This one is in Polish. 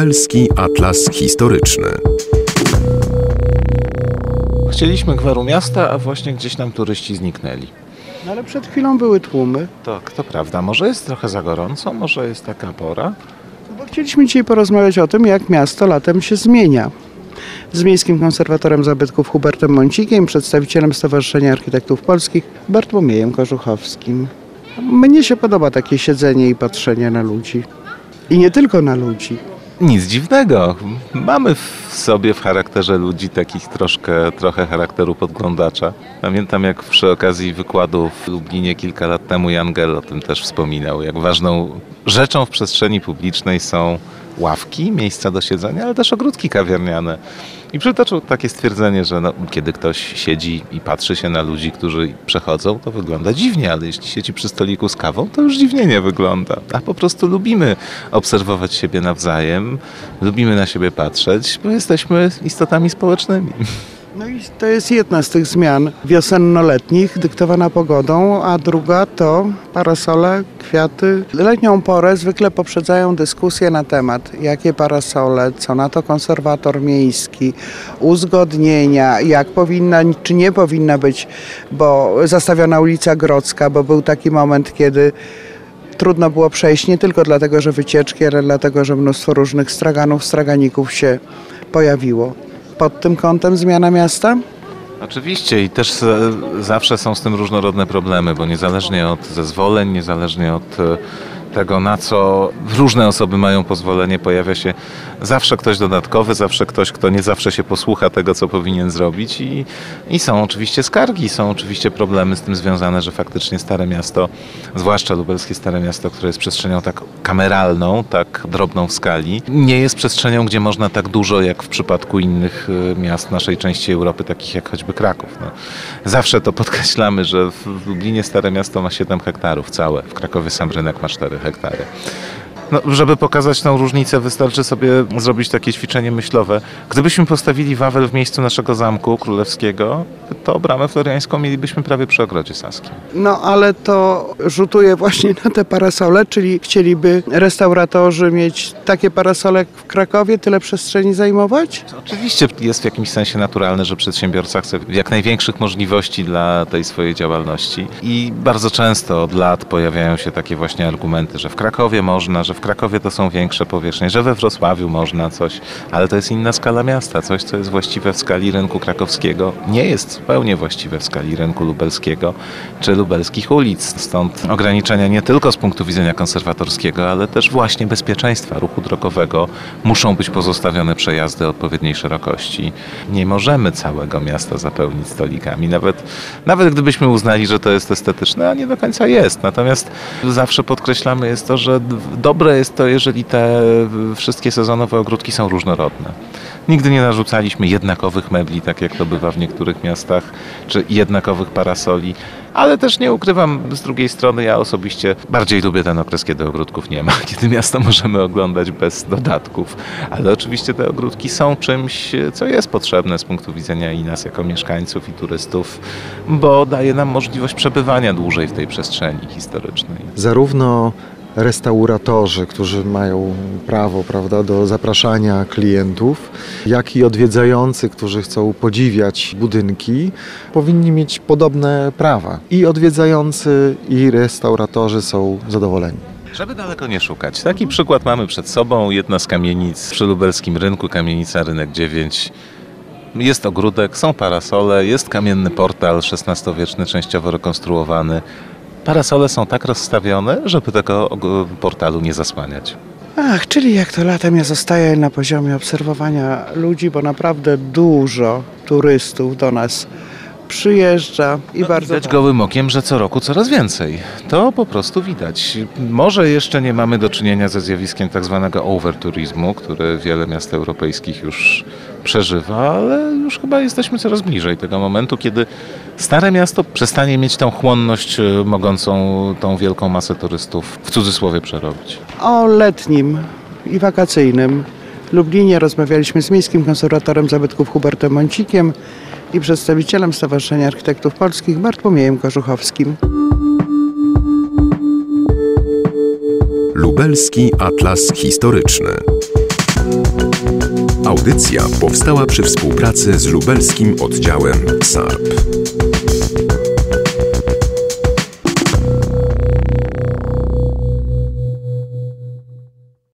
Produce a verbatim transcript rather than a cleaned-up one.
Lubelski Atlas Historyczny. Chcieliśmy gwaru miasta, a właśnie gdzieś nam turyści zniknęli. No ale przed chwilą były tłumy. Tak, to prawda. Może jest trochę za gorąco, może jest taka pora. No bo chcieliśmy dzisiaj porozmawiać o tym, jak miasto latem się zmienia. Z miejskim konserwatorem zabytków Hubertem Mącikiem, przedstawicielem Stowarzyszenia Architektów Polskich Bartłomiejem Korzuchowskim. Mnie się podoba takie siedzenie i patrzenie na ludzi. I nie tylko na ludzi. Nic dziwnego. Mamy w sobie w charakterze ludzi takich troszkę, trochę charakteru podglądacza. Pamiętam, jak przy okazji wykładu w Lublinie kilka lat temu Jan Gehl o tym też wspominał, jak ważną rzeczą w przestrzeni publicznej są ławki, miejsca do siedzenia, ale też ogródki kawiarniane. I przytoczył takie stwierdzenie, że no, kiedy ktoś siedzi i patrzy się na ludzi, którzy przechodzą, to wygląda dziwnie, ale jeśli siedzi przy stoliku z kawą, to już dziwnie nie wygląda. A po prostu lubimy obserwować siebie nawzajem, lubimy na siebie patrzeć, bo jesteśmy istotami społecznymi. No i to jest jedna z tych zmian wiosenno-letnich, dyktowana pogodą, a druga to parasole, kwiaty. Letnią porę zwykle poprzedzają dyskusje na temat, jakie parasole, co na to konserwator miejski, uzgodnienia, jak powinna czy nie powinna być, bo zastawiona ulica Grodzka, bo był taki moment, kiedy trudno było przejść nie tylko dlatego, że wycieczki, ale dlatego, że mnóstwo różnych straganów, straganików się pojawiło. Pod tym kątem zmiana miasta? Oczywiście i też zawsze są z tym różnorodne problemy, bo niezależnie od zezwoleń, niezależnie od tego, na co różne osoby mają pozwolenie, pojawia się zawsze ktoś dodatkowy, zawsze ktoś, kto nie zawsze się posłucha tego, co powinien zrobić i, i są oczywiście skargi, są oczywiście problemy z tym związane, że faktycznie Stare Miasto, zwłaszcza lubelskie Stare Miasto, które jest przestrzenią tak kameralną, tak drobną w skali, nie jest przestrzenią, gdzie można tak dużo, jak w przypadku innych miast naszej części Europy, takich jak choćby Kraków. No. Zawsze to podkreślamy, że w Lublinie Stare Miasto ma siedem hektarów całe, w Krakowie sam rynek ma cztery hektary. No, żeby pokazać tą różnicę, wystarczy sobie zrobić takie ćwiczenie myślowe. Gdybyśmy postawili Wawel w miejscu naszego zamku królewskiego, to bramę floriańską mielibyśmy prawie przy Ogrodzie Saskim. No ale to rzutuje właśnie na te parasole, czyli chcieliby restauratorzy mieć takie parasole jak w Krakowie, tyle przestrzeni zajmować? Oczywiście jest w jakimś sensie naturalne, że przedsiębiorca chce jak największych możliwości dla tej swojej działalności i bardzo często od lat pojawiają się takie właśnie argumenty, że w Krakowie można, że w Krakowie to są większe powierzchnie, że we Wrocławiu można coś, ale to jest inna skala miasta. Coś, co jest właściwe w skali rynku krakowskiego, nie jest zupełnie właściwe w skali rynku lubelskiego czy lubelskich ulic. Stąd ograniczenia nie tylko z punktu widzenia konserwatorskiego, ale też właśnie bezpieczeństwa ruchu drogowego muszą być pozostawione przejazdy odpowiedniej szerokości. Nie możemy całego miasta zapełnić stolikami, nawet, nawet gdybyśmy uznali, że to jest estetyczne, a nie do końca jest. Natomiast zawsze podkreślamy jest to, że dobre jest to, jeżeli te wszystkie sezonowe ogródki są różnorodne. Nigdy nie narzucaliśmy jednakowych mebli, tak jak to bywa w niektórych miastach, czy jednakowych parasoli, ale też nie ukrywam, z drugiej strony ja osobiście bardziej lubię ten okres, kiedy ogródków nie ma, kiedy miasto możemy oglądać bez dodatków, ale oczywiście te ogródki są czymś, co jest potrzebne z punktu widzenia i nas jako mieszkańców i turystów, bo daje nam możliwość przebywania dłużej w tej przestrzeni historycznej. Zarówno restauratorzy, którzy mają prawo, prawda, do zapraszania klientów, jak i odwiedzający, którzy chcą podziwiać budynki, powinni mieć podobne prawa. I odwiedzający, i restauratorzy są zadowoleni. Żeby daleko nie szukać. Taki przykład mamy przed sobą. Jedna z kamienic przy lubelskim rynku, kamienica Rynek dziewięć. Jest ogródek, są parasole, jest kamienny portal szesnastowieczny, częściowo rekonstruowany. Parasole są tak rozstawione, żeby tego portalu nie zasłaniać. Ach, czyli jak to latem ja zostaję na poziomie obserwowania ludzi, bo naprawdę dużo turystów do nas przyjeżdża i no, bardzo... Widać gołym okiem, że co roku coraz więcej. To po prostu widać. Może jeszcze nie mamy do czynienia ze zjawiskiem tak zwanego overturizmu, który wiele miast europejskich już przeżywa, ale już chyba jesteśmy coraz bliżej tego momentu, kiedy Stare Miasto przestanie mieć tą chłonność mogącą tą wielką masę turystów w cudzysłowie przerobić. O letnim i wakacyjnym Lublinie rozmawialiśmy z miejskim konserwatorem zabytków Hubertem Mącikiem i przedstawicielem Stowarzyszenia Architektów Polskich Bartłomiejem Korzuchowskim. Lubelski Atlas Historyczny. Audycja powstała przy współpracy z lubelskim oddziałem S A R P.